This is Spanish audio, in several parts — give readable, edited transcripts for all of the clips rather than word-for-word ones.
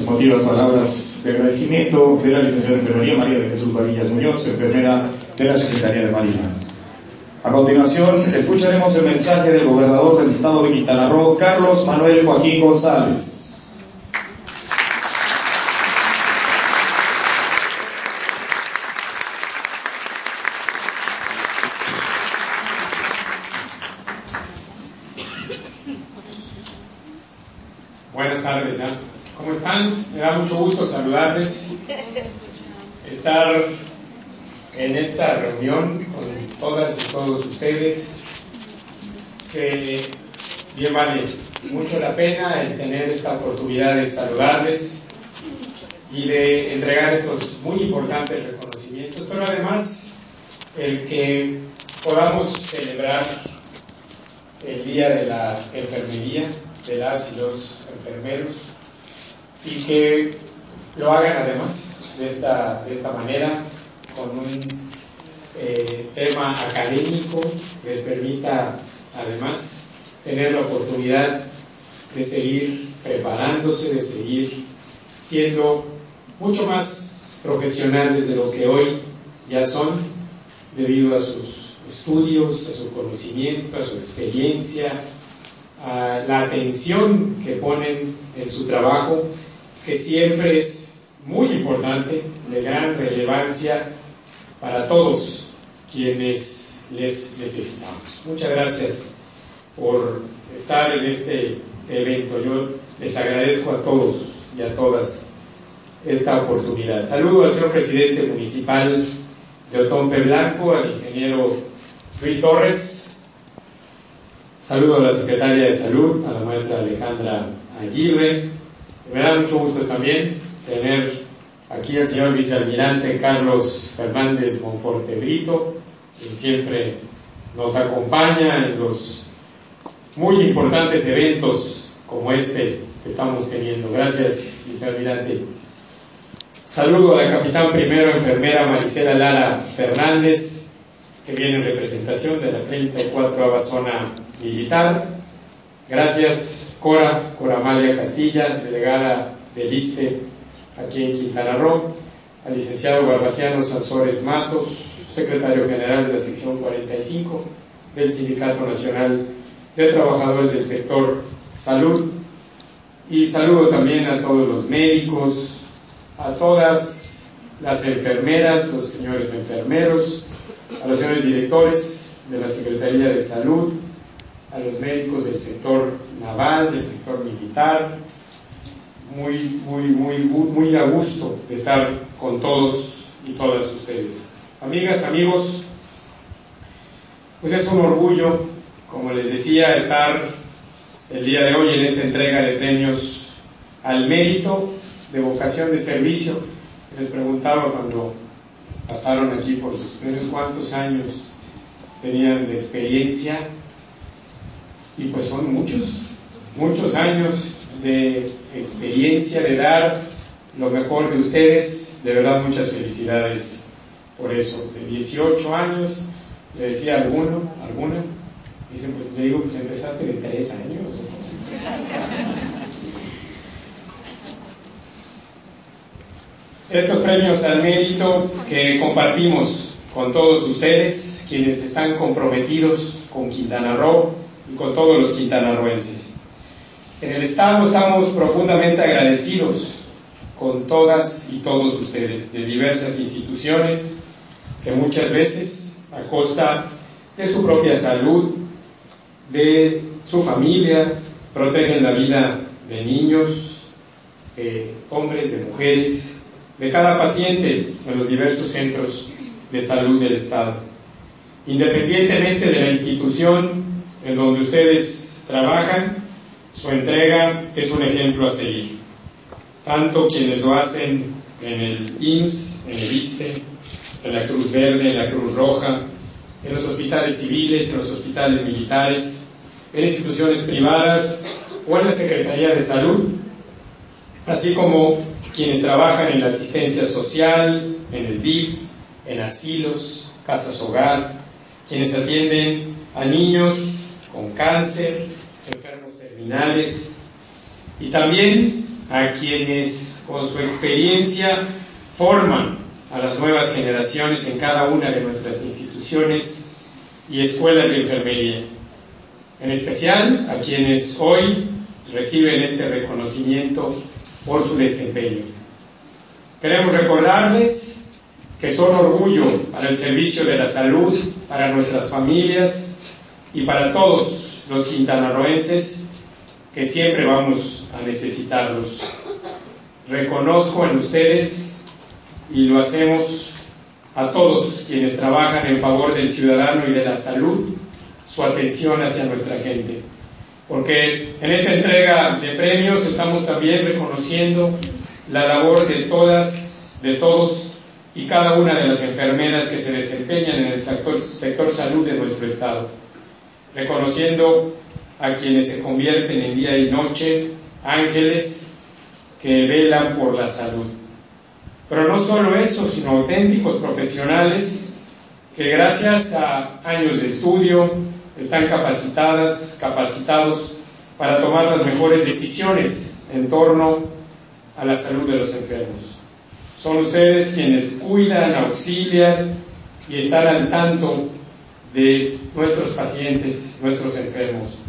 emotivas palabras de agradecimiento de la licenciada en Enfermería María de Jesús Varillas Muñoz, enfermera de la Secretaría de Marina. A continuación, escucharemos el mensaje del gobernador del estado de Quintana Roo, Carlos Manuel Joaquín González. Buenas tardes ya. ¿Cómo están? Me da mucho gusto saludarles, estar en esta reunión con todas y todos ustedes, que bien vale mucho la pena el tener esta oportunidad de saludarles y de entregar estos muy importantes reconocimientos, pero además el que podamos celebrar el Día de la Enfermería, de las y los enfermeros, y que lo hagan además de esta manera, con un tema académico que les permita además tener la oportunidad de seguir preparándose, de seguir siendo mucho más profesionales de lo que hoy ya son, debido a sus estudios, a su conocimiento, a su experiencia, a la atención que ponen en su trabajo, que siempre es muy importante, de gran relevancia para todos quienes les necesitamos. Muchas gracias por estar en este evento. Yo les agradezco a todos y a todas esta oportunidad. Saludo al señor presidente municipal de Otompe Blanco, al ingeniero Luis Torres. Saludo a la secretaria de Salud, a la maestra Alejandra Aguirre. Me da mucho gusto también tener aquí al señor vicealmirante Carlos Fernández Monforte Brito, quien siempre nos acompaña en los muy importantes eventos como este que estamos teniendo. Gracias, vicealmirante. Saludo a la capitán primero enfermera Maricela Lara Fernández, que viene en representación de la 34ª zona militar. Gracias, Cora Amalia Castilla, delegada del ISSSTE aquí en Quintana Roo, al licenciado Barbaciano Sansores Matos, secretario general de la sección 45 del Sindicato Nacional de Trabajadores del Sector Salud, y saludo también a todos los médicos, a todas las enfermeras, los señores enfermeros, a los señores directores de la Secretaría de Salud, a los médicos del sector naval, del sector militar. Muy a gusto de estar con todos y todas ustedes. Amigas, amigos, pues es un orgullo, como les decía, estar el día de hoy en esta entrega de premios al mérito de vocación de servicio. Les preguntaba cuando pasaron aquí por sus premios cuántos años tenían de experiencia, y pues son muchos años de experiencia, de dar lo mejor de ustedes. De verdad, muchas felicidades por eso. De 18 años, le decía alguna, dice, pues le digo, pues empezaste de 3 años. Estos premios al mérito que compartimos con todos ustedes, quienes están comprometidos con Quintana Roo y con todos los quintanarroenses. En el Estado estamos profundamente agradecidos con todas y todos ustedes, de diversas instituciones que muchas veces, a costa de su propia salud, de su familia, protegen la vida de niños, de hombres, de mujeres, de cada paciente en los diversos centros de salud del Estado. Independientemente de la institución en donde ustedes trabajan, su entrega es un ejemplo a seguir. Tanto quienes lo hacen en el IMSS, en el ISSSTE, en la Cruz Verde, en la Cruz Roja, en los hospitales civiles, en los hospitales militares, en instituciones privadas o en la Secretaría de Salud, así como quienes trabajan en la asistencia social, en el DIF, en asilos, casas hogar, quienes atienden a niños con cáncer, enfermos terminales, y también a quienes con su experiencia, forman a las nuevas generaciones en cada una de nuestras instituciones y escuelas de enfermería. En especial a quienes hoy reciben este reconocimiento por su desempeño. Queremos recordarles que son orgullo para el servicio de la salud, para nuestras familias y para todos los quintanarroenses que siempre vamos a necesitarlos. Reconozco en ustedes, y lo hacemos a todos quienes trabajan en favor del ciudadano y de la salud, su atención hacia nuestra gente. Porque en esta entrega de premios estamos también reconociendo la labor de todas, de todos y cada una de las enfermeras que se desempeñan en el sector salud de nuestro estado. Reconociendo a quienes se convierten en día y noche ángeles que velan por la salud. Pero no solo eso, sino auténticos profesionales que gracias a años de estudio están capacitados para tomar las mejores decisiones en torno a la salud de los enfermos. Son ustedes quienes cuidan, auxilian y están al tanto de nuestros pacientes, nuestros enfermos,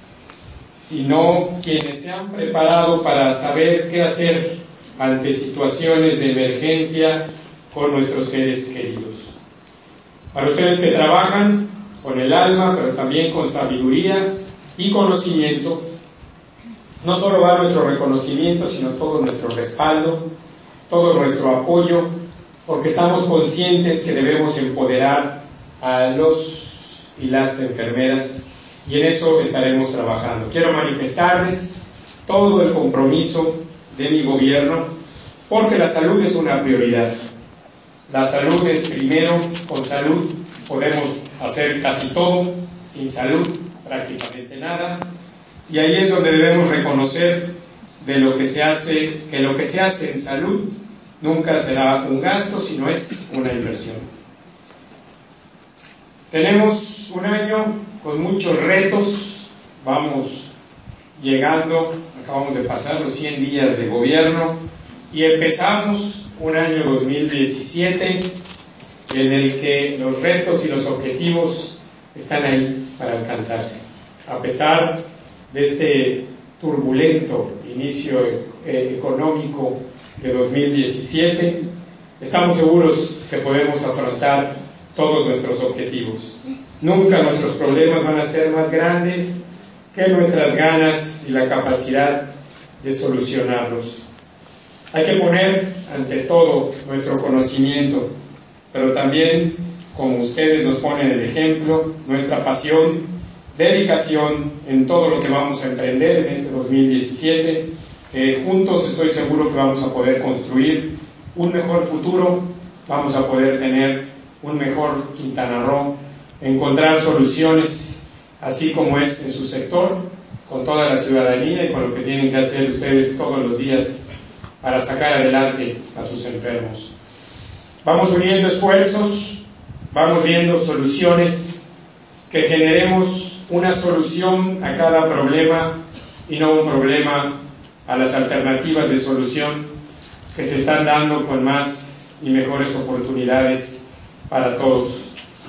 sino quienes se han preparado para saber qué hacer ante situaciones de emergencia con nuestros seres queridos. Para ustedes que trabajan con el alma, pero también con sabiduría y conocimiento, no solo va nuestro reconocimiento, sino todo nuestro respaldo, todo nuestro apoyo, porque estamos conscientes que debemos empoderar a los y las enfermeras, y en eso estaremos trabajando. Quiero manifestarles todo el compromiso de mi gobierno, porque la salud es una prioridad. La salud es primero. Con salud podemos hacer casi todo, sin salud prácticamente nada, y ahí es donde debemos reconocer de lo que se hace, que lo que se hace en salud nunca será un gasto, sino es una inversión. Tenemos un año con muchos retos, vamos llegando, acabamos de pasar los 100 días de gobierno y empezamos un año 2017 en el que los retos y los objetivos están ahí para alcanzarse. A pesar de este turbulento inicio económico de 2017, estamos seguros que podemos afrontar todos nuestros objetivos. Nunca nuestros problemas van a ser más grandes que nuestras ganas y la capacidad de solucionarlos. Hay que poner ante todo nuestro conocimiento, pero también, como ustedes nos ponen el ejemplo, nuestra pasión, dedicación en todo lo que vamos a emprender en este 2017, que juntos estoy seguro que vamos a poder construir un mejor futuro, vamos a poder tener un mejor Quintana Roo, encontrar soluciones, así como es en su sector, con toda la ciudadanía y con lo que tienen que hacer ustedes todos los días para sacar adelante a sus enfermos. Vamos uniendo esfuerzos, vamos viendo soluciones, que generemos una solución a cada problema y no un problema a las alternativas de solución que se están dando con más y mejores oportunidades para todos.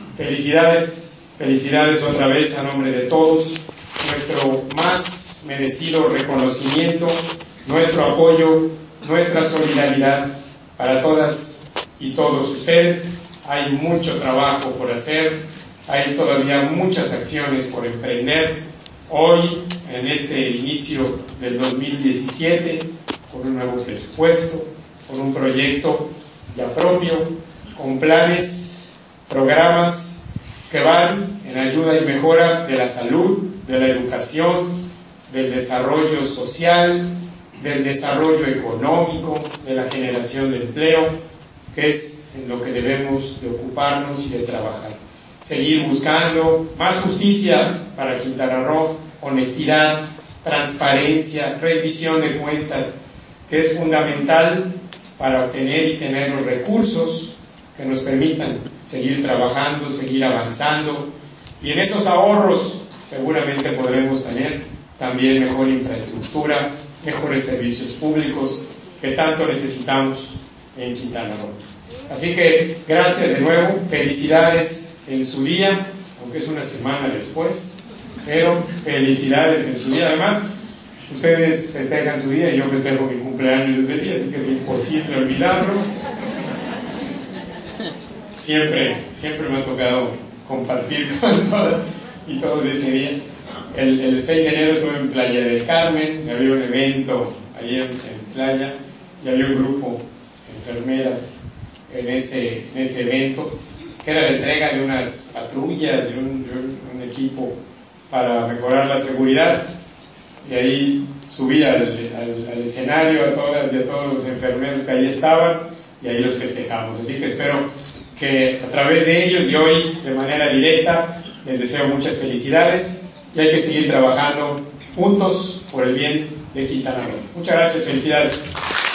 Felicidades otra vez a nombre de todos, nuestro más merecido reconocimiento, nuestro apoyo, nuestra solidaridad para todas y todos ustedes. Hay mucho trabajo por hacer, hay todavía muchas acciones por emprender. Hoy, en este inicio del 2017, con un nuevo presupuesto, con un proyecto ya propio, con planes, programas que van en ayuda y mejora de la salud, de la educación, del desarrollo social, del desarrollo económico, de la generación de empleo, que es en lo que debemos de ocuparnos y de trabajar. Seguir buscando más justicia para Quintana Roo, honestidad, transparencia, rendición de cuentas, que es fundamental para obtener y tener los recursos que nos permitan seguir trabajando, seguir avanzando, y en esos ahorros seguramente podremos tener también mejor infraestructura, mejores servicios públicos que tanto necesitamos en Quintana Roo. Así que gracias de nuevo, felicidades en su día, aunque es una semana después, pero felicidades en su día. Además, ustedes festejan su día y yo festejo mi cumpleaños ese día, así que es imposible olvidarlo. Siempre me ha tocado compartir con todos ese día. El 6 de enero estuve en Playa del Carmen, había un evento ahí en playa y había un grupo de enfermeras en ese evento, que era la entrega de unas patrullas, de un equipo para mejorar la seguridad, y ahí subí al escenario a todas y a todos los enfermeros que ahí estaban, y ahí los festejamos. Así que espero que a través de ellos y hoy de manera directa les deseo muchas felicidades, y hay que seguir trabajando juntos por el bien de Quintana Roo. Muchas gracias, felicidades.